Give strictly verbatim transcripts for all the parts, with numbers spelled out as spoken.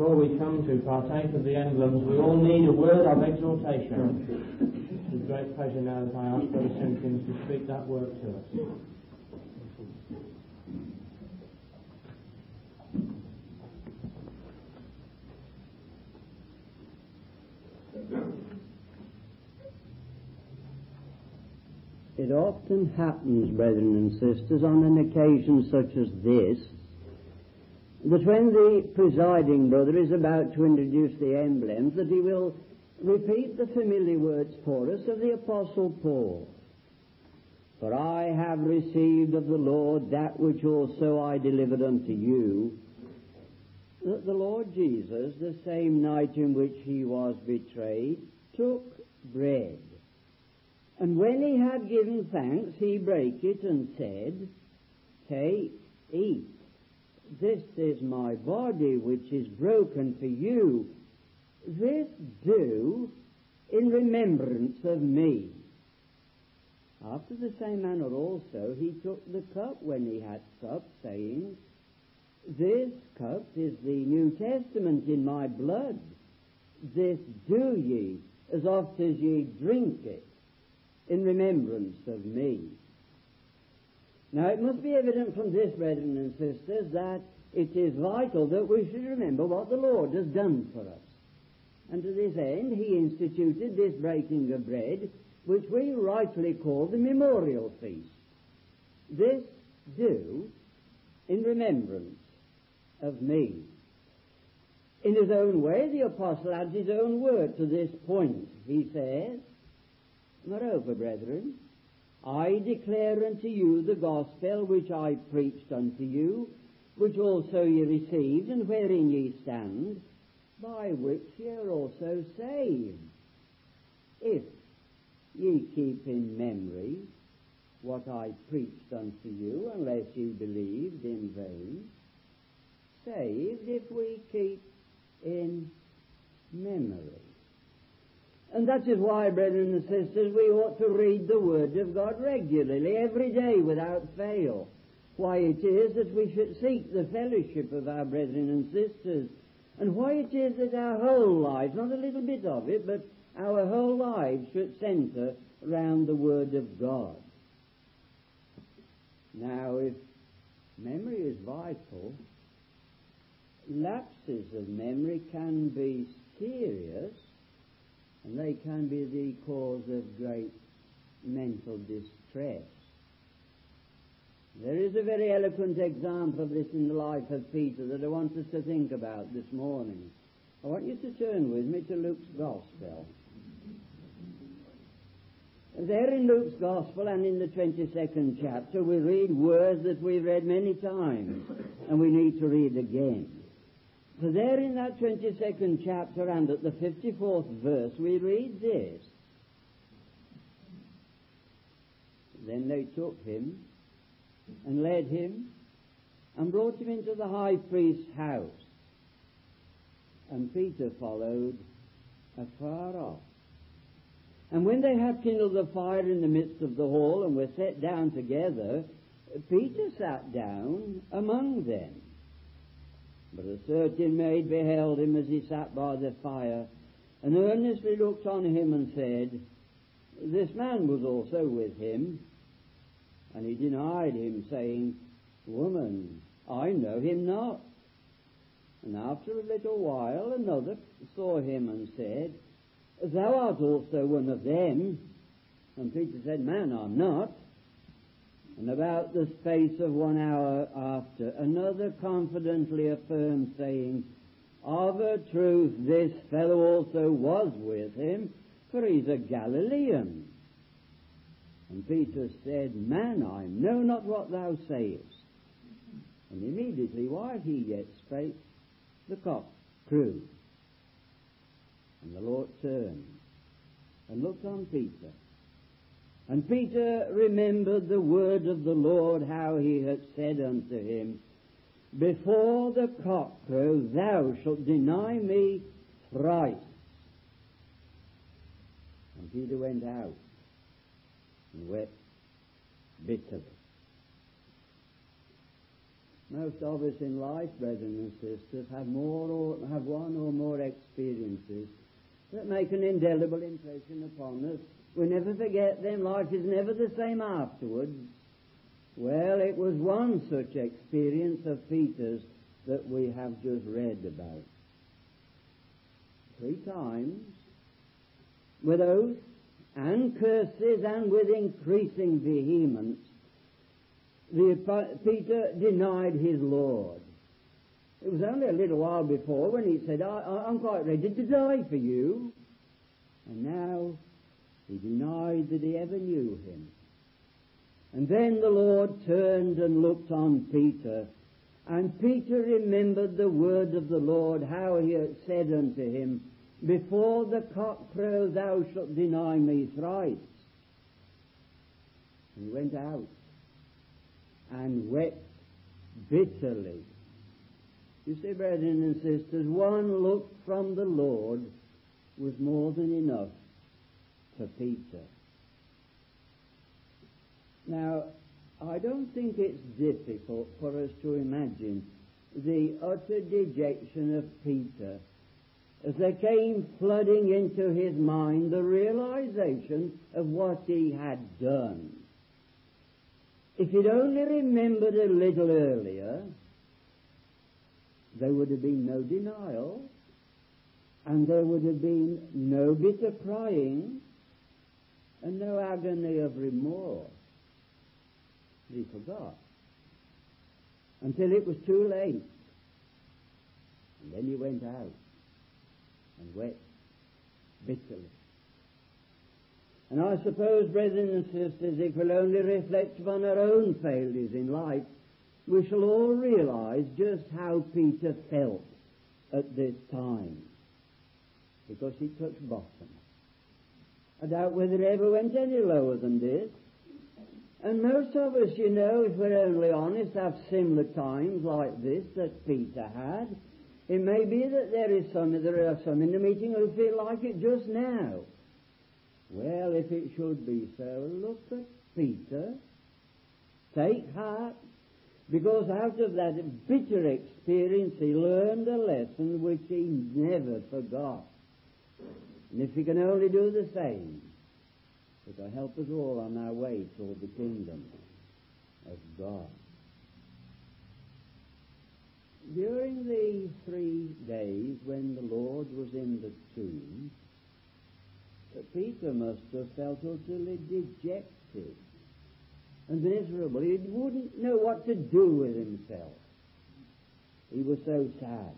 before we come to partake of the emblems, we all need a word of exhortation. It's with great pleasure now that I ask Brother Simpkins to speak that word to us. It often happens, brethren and sisters, on an occasion such as this, that when the presiding brother is about to introduce the emblems, that he will repeat the familiar words for us of the Apostle Paul. For I have received of the Lord that which also I delivered unto you, that the Lord Jesus, the same night in which he was betrayed, took bread. And when he had given thanks, he brake it and said, Take, eat. This is my body which is broken for you. This do in remembrance of me. After the same manner also he took the cup when he had supped, saying, This cup is the New Testament in my blood. This do ye as oft as ye drink it in remembrance of me. Now it must be evident from this, brethren and sisters, that it is vital that we should remember what the Lord has done for us. And to this end he instituted this breaking of bread, which we rightly call the memorial feast. This do in remembrance of me. In his own way, the apostle adds his own word to this point. He says, Moreover, brethren, I declare unto you the gospel which I preached unto you, which also ye received, and wherein ye stand, by which ye are also saved, if ye keep in memory what I preached unto you, unless ye believed in vain. Saved if we keep in memory. And that is why, brethren and sisters, we ought to read the Word of God regularly, every day, without fail. Why it is that we should seek the fellowship of our brethren and sisters, and why it is that our whole lives, not a little bit of it, but our whole lives should centre around the Word of God. Now, if memory is vital, lapses of memory can be serious, and they can be the cause of great mental distress. There is a very eloquent example of this in the life of Peter that I want us to think about this morning. I want you to turn with me to Luke's Gospel. There in Luke's Gospel and in the twenty-second chapter we read words that we've read many times and we need to read again. For there in that twenty-second chapter and at the fifty-fourth verse we read this. Then they took him and led him and brought him into the high priest's house. And Peter followed afar off. And when they had kindled a fire in the midst of the hall and were set down together, Peter sat down among them. But a certain maid beheld him as he sat by the fire, and earnestly looked on him and said, This man was also with him. And he denied him, saying, Woman, I know him not. And after a little while another saw him and said, Thou art also one of them. And Peter said, Man, I'm not. And about the space of one hour after, another confidently affirmed, saying, Of a truth this fellow also was with him, for he's a Galilean. And Peter said, Man, I know not what thou sayest. And immediately while he yet spake, the cock crew. And the Lord turned and looked on Peter. And Peter remembered the word of the Lord, how he had said unto him, Before the cock crow thou shalt deny me thrice. And Peter went out and wept bitterly. Most of us in life, brethren and sisters, have more or have one or more experiences that make an indelible impression upon us. We never forget them. Life is never the same afterwards. Well, it was one such experience of Peter's that we have just read about. Three times, with oaths and curses and with increasing vehemence, the, Peter denied his Lord. It was only a little while before when he said, I, I, I'm quite ready to die for you. And now he denied that he ever knew him. And then the Lord turned and looked on Peter, and Peter remembered the word of the Lord, how he had said unto him, before the cock crow thou shalt deny me thrice. And he went out and wept bitterly. You see, brethren and sisters, one look from the Lord was more than enough for Peter. Now, I don't think it's difficult for us to imagine the utter dejection of Peter as there came flooding into his mind the realization of what he had done. If he'd only remembered a little earlier, there would have been no denial, and there would have been no bitter crying, and no agony of remorse. He forgot until it was too late. And then he went out and wept bitterly. And I suppose, brethren and sisters, if we'll only reflect upon our own failures in life, we shall all realize just how Peter felt at this time, because he touched bottom. I doubt whether he ever went any lower than this. And most of us, you know, if we're only honest, have similar times like this that Peter had. It may be that there is some, there are some in the meeting who feel like it just now. Well, if it should be so, look at Peter. Take heart, because out of that bitter experience he learned a lesson which he never forgot. And if he can only do the same, it will help us all on our way toward the kingdom of God. During the three days when the Lord was in the tomb, Peter must have felt utterly dejected and miserable. He wouldn't know what to do with himself. He was so sad.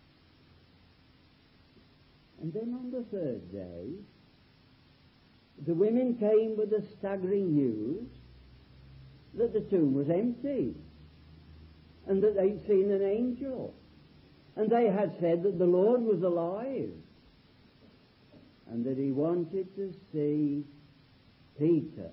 And then on the third day, the women came with the staggering news that the tomb was empty and that they'd seen an angel. And they had said that the Lord was alive and that he wanted to see Peter.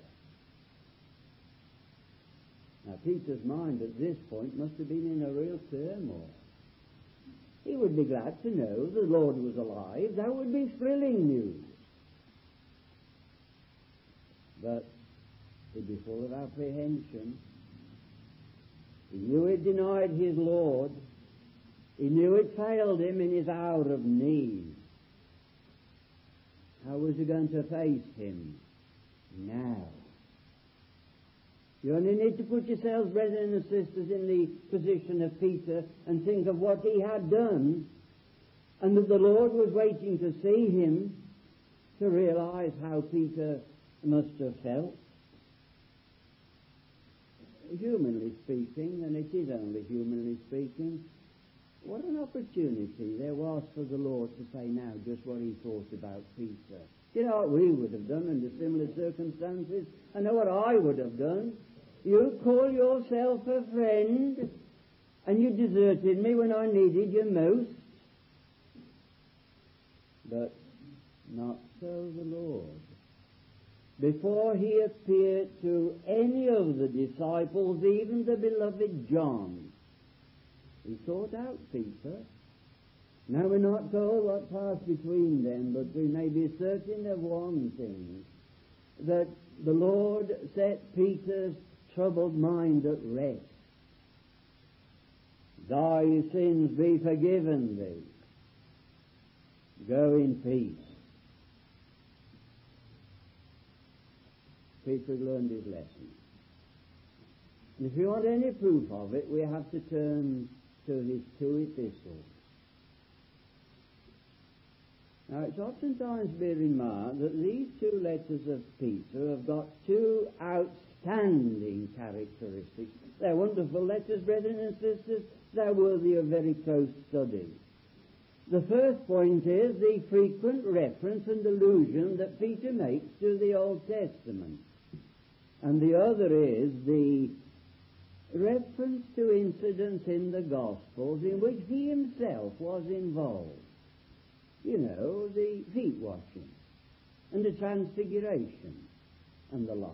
Now, Peter's mind at this point must have been in a real turmoil. He would be glad to know the Lord was alive. That would be thrilling news. But he'd be full of apprehension. He knew he'd denied his Lord. He knew it failed him in his hour of need. How was he going to face him now? You only need to put yourselves, brethren and sisters, in the position of Peter and think of what he had done, and that the Lord was waiting to see him, to realize how Peter must have felt. Humanly speaking, and it is only humanly speaking, what an opportunity there was for the Lord to say now just what he thought about Peter. You know what we would have done under similar circumstances? I know what I would have done. You call yourself a friend, and you deserted me when I needed you most. But not so the Lord. Before he appeared to any of the disciples, even the beloved John, he sought out Peter. Now we're not told what passed between them, but we may be certain of one thing, that the Lord set Peter's troubled mind at rest. thy sins be forgiven thee. Go in peace. Peter learned his lesson. And if you want any proof of it, we have to turn to his two epistles. Now, it's oftentimes been remarked that these two letters of Peter have got two outstanding characteristics. They're wonderful letters, brethren and sisters. They're worthy of very close study. The first point is the frequent reference and allusion that Peter makes to the Old Testament. And the other is the reference to incidents in the Gospels in which he himself was involved. You know, the feet washing and the transfiguration and the like.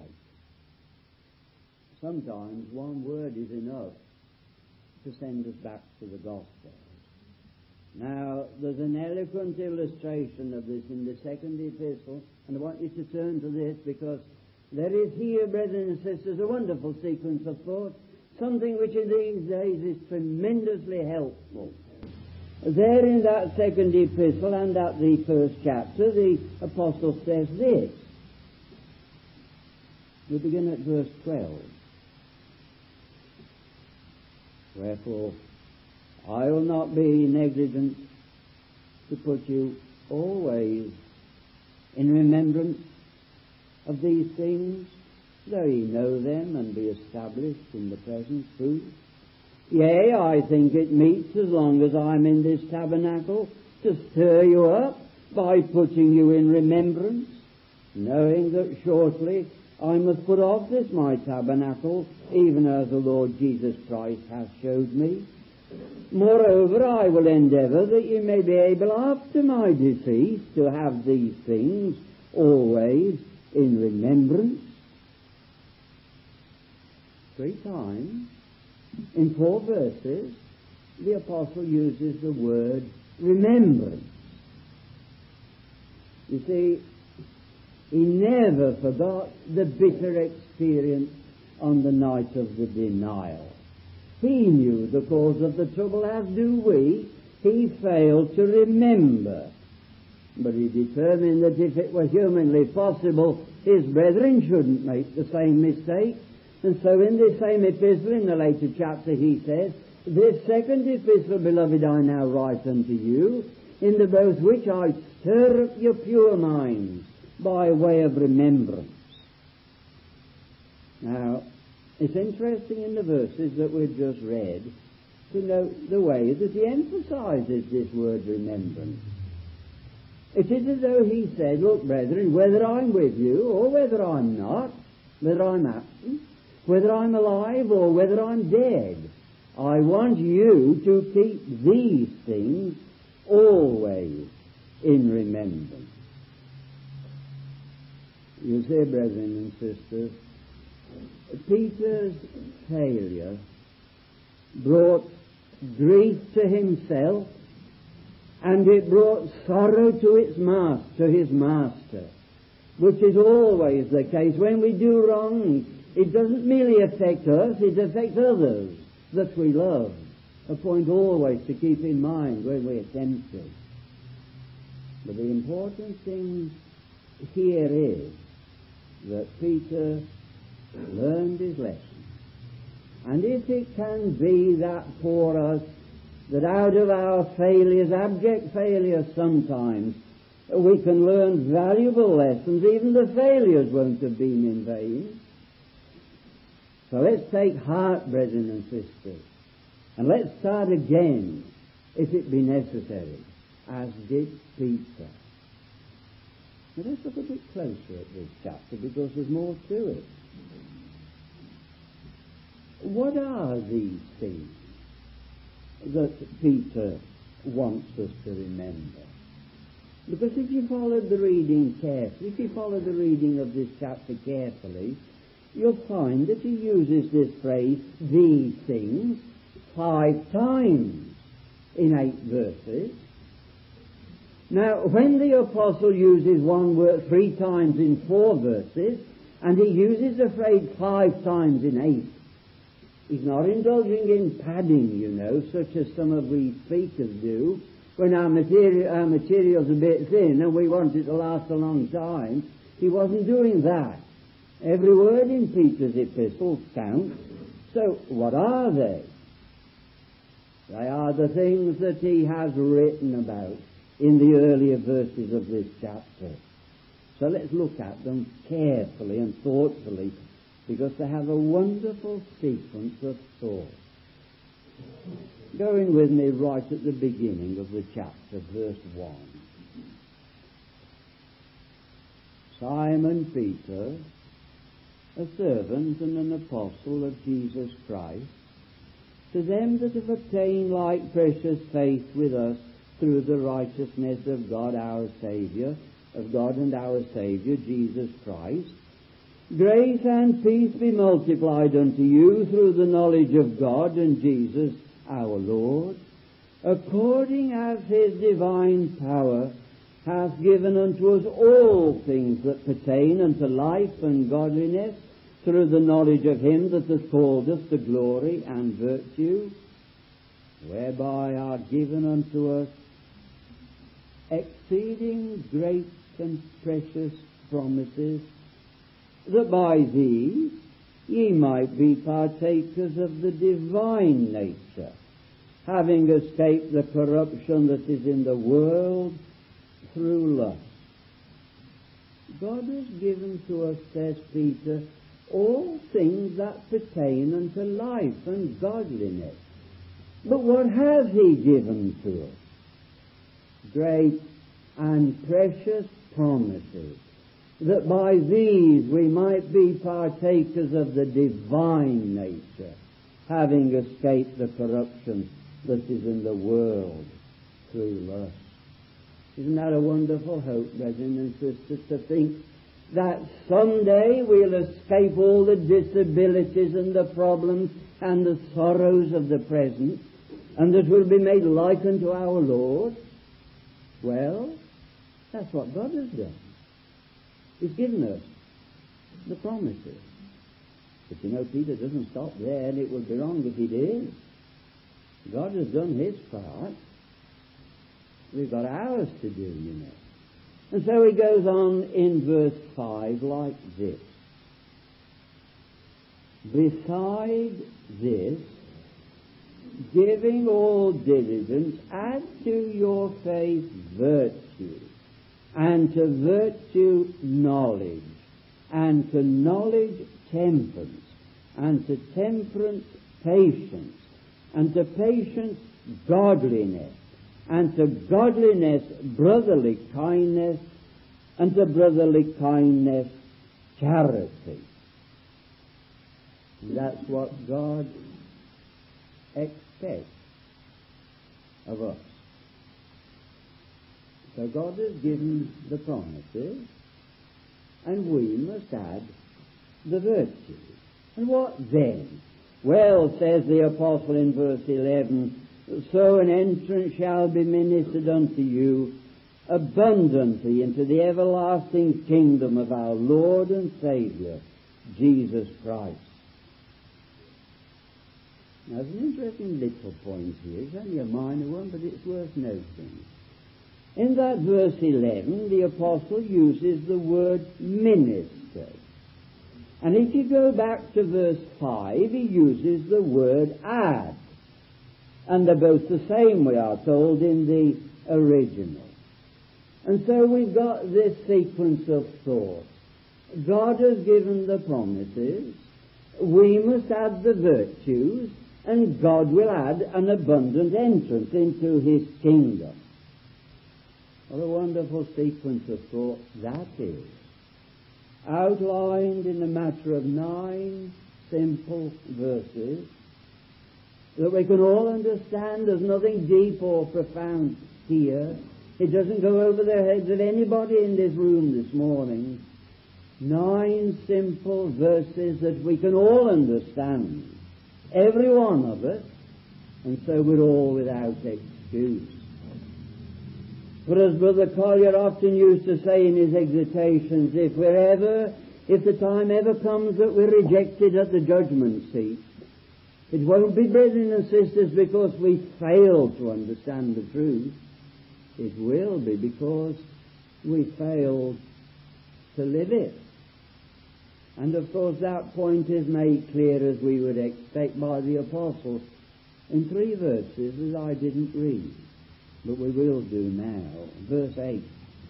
Sometimes one word is enough to send us back to the Gospel. Now, there's an eloquent illustration of this in the second epistle, and I want you to turn to this because there is here, brethren and sisters, a wonderful sequence of thought, something which in these days is tremendously helpful. There in that second epistle and at the first chapter, the apostle says this. We begin at verse twelve. Wherefore, I will not be negligent to put you always in remembrance of these things, though ye know them and be established in the present truth. Yea, I think it meets, as long as I'm in this tabernacle, to stir you up by putting you in remembrance, knowing that shortly I must put off this my tabernacle, even as the Lord Jesus Christ hath showed me. Moreover, I will endeavour that you may be able after my decease to have these things always in remembrance. Three times, in four verses, the apostle uses the word remembrance. You see, he never forgot the bitter experience on the night of the denial. He knew the cause of the trouble, as do we. He failed to remember. But he determined that if it were humanly possible, his brethren shouldn't make the same mistake. And so in this same epistle, in the later chapter, he says, this second epistle, beloved, I now write unto you, in the both which I stir up your pure minds by way of remembrance. Now, it's interesting in the verses that we've just read to note the way that he emphasizes this word remembrance. It is as though he said, look, brethren, whether I'm with you or whether I'm not, whether I'm absent, whether I'm alive or whether I'm dead, I want you to keep these things always in remembrance. You see, brethren and sisters, Peter's failure brought grief to himself, and it brought sorrow to its master, to his master, which is always the case. When we do wrong, it doesn't merely affect us, it affects others that we love. A point always to keep in mind when we attempt it. But the important thing here is that Peter learned his lesson. And if it can be that for us, that out of our failures, abject failures sometimes, we can learn valuable lessons, even the failures won't have been in vain. So let's take heart, brethren and sisters, and let's start again, if it be necessary, as did Peter. Now let's look a bit closer at this chapter, because there's more to it. What are these things that Peter wants us to remember? Because if you followed the reading carefully, if you follow the reading of this chapter carefully, you'll find that he uses this phrase, these things, five times in eight verses. Now, when the apostle uses one word three times in four verses, and he uses the phrase five times in eight, He's not indulging in padding, you know, such as some of we speakers do, when our material, our material's a bit thin and we want it to last a long time. He wasn't doing that. Every word in Peter's epistle counts. So what are they? They are the things that he has written about in the earlier verses of this chapter. So let's look at them carefully and thoughtfully, because they have a wonderful sequence of thought. Going with me right at the beginning of the chapter, verse one. Simon Peter, a servant and an apostle of Jesus Christ, to them that have obtained like precious faith with us through the righteousness of God our Saviour, of God and our Saviour, Jesus Christ, grace and peace be multiplied unto you through the knowledge of God and Jesus our Lord, according as his divine power hath given unto us all things that pertain unto life and godliness, through the knowledge of him that hath called us to glory and virtue, whereby are given unto us exceeding great and precious promises, that by these ye might be partakers of the divine nature, having escaped the corruption that is in the world through lust. God has given to us, says Peter, all things that pertain unto life and godliness. But what has he given to us? Great and precious promises, that by these we might be partakers of the divine nature, having escaped the corruption that is in the world through lust. Isn't that a wonderful hope, brethren and sisters, to think that someday we'll escape all the disabilities and the problems and the sorrows of the present, and that we'll be made like unto our Lord? Well, that's what God has done. He's given us the promises. But you know, Peter doesn't stop there, and it would be wrong if he did. God has done his part. We've got ours to do, you know. And so he goes on in verse five like this. Beside this, giving all diligence, add to your faith virtue, and to virtue knowledge, and to knowledge temperance, and to temperance patience, and to patience godliness, and to godliness brotherly kindness, and to brotherly kindness charity. That's what God expects of us. So God has given the promises, and we must add the virtues. And what then? Well, says the apostle in verse eleven, so an entrance shall be ministered unto you abundantly into the everlasting kingdom of our Lord and Saviour, Jesus Christ. Now, there's an interesting little point here. It's only a minor one, but it's worth noting. In that verse eleven, the apostle uses the word minister. And if you go back to verse five, he uses the word add. And they're both the same, we are told, in the original. And so we've got this sequence of thought. God has given the promises, we must add the virtues, and God will add an abundant entrance into his kingdom. What a wonderful sequence of thought that is. Outlined in a matter of nine simple verses that we can all understand. There's nothing deep or profound here. It doesn't go over the heads of anybody in this room this morning. Nine simple verses that we can all understand, every one of us, and so we're all without excuse. But as Brother Collier often used to say in his exhortations, if we're ever, if the time ever comes that we're rejected at the judgment seat, It won't be, brethren and sisters, because we fail to understand the truth. It will be because we fail to live it. And of course that point is made clear, as we would expect, by the Apostle in three verses that I didn't read, but we will do now. Verse eight.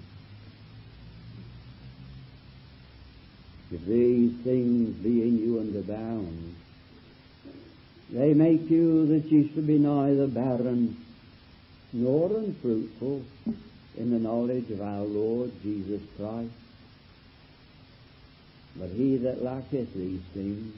If these things be in you and abound, they make you that ye should be neither barren nor unfruitful in the knowledge of our Lord Jesus Christ. But he that lacketh these things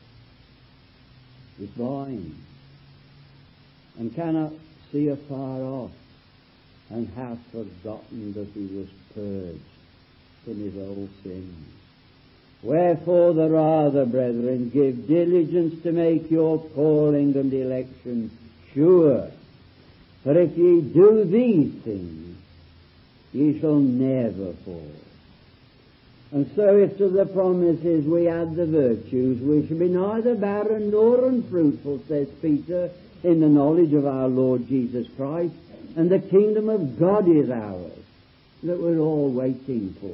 is blind, and cannot see afar off, and hath forgotten that he was purged from his old sins. Wherefore the rather, brethren, give diligence to make your calling and election sure. For if ye do these things, ye shall never fall. And so if to the promises we add the virtues, we shall be neither barren nor unfruitful, says Peter, in the knowledge of our Lord Jesus Christ, and the kingdom of God is ours, that we're all waiting for.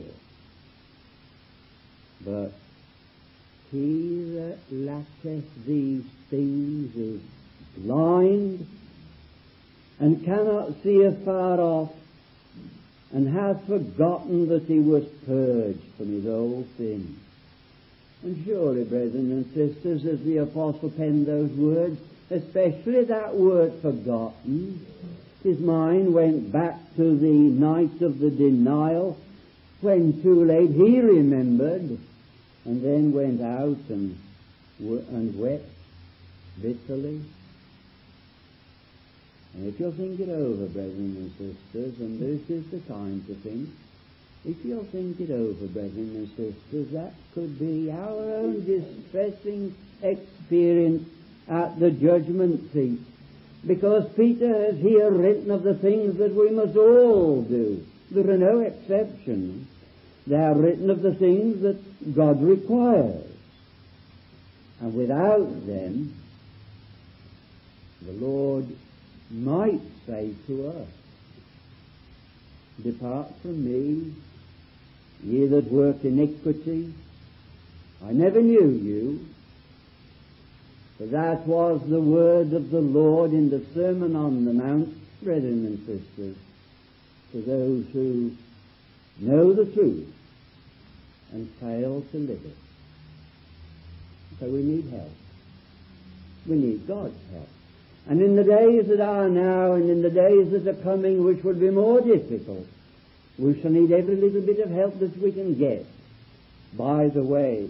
But he that lacketh these things is blind, and cannot see afar off, and hath forgotten that he was purged from his old sins. And surely, brethren and sisters, as the Apostle penned those words, especially that word forgotten, his mind went back to the night of the denial, when too late he remembered, and then went out and, and wept bitterly. And if you'll think it over, brethren and sisters, and this is the time to think, if you'll think it over, brethren and sisters, that could be our own distressing experience at the judgment seat. Because Peter has here written of the things that we must all do. There are no exceptions. They are written of the things that God requires. And without them, the Lord might say to us, depart from me, ye that work iniquity. I never knew you. For that was the word of the Lord in the Sermon on the Mount, brethren and sisters, to those who know the truth and fail to live it. So we need help. We need God's help. And in the days that are now, and in the days that are coming, which will be more difficult, we shall need every little bit of help that we can get by the way.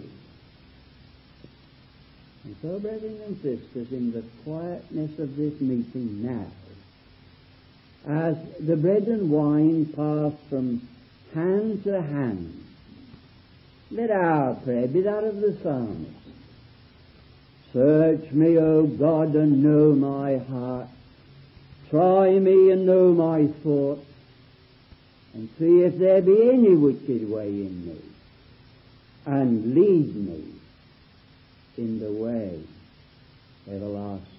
And so, brethren and sisters, in the quietness of this meeting now, as the bread and wine pass from hand to hand, let our prayer be that of the psalmist. Search me, O God, and know my heart. Try me and know my thoughts, and see if there be any wicked way in me, and lead me in the way everlasting.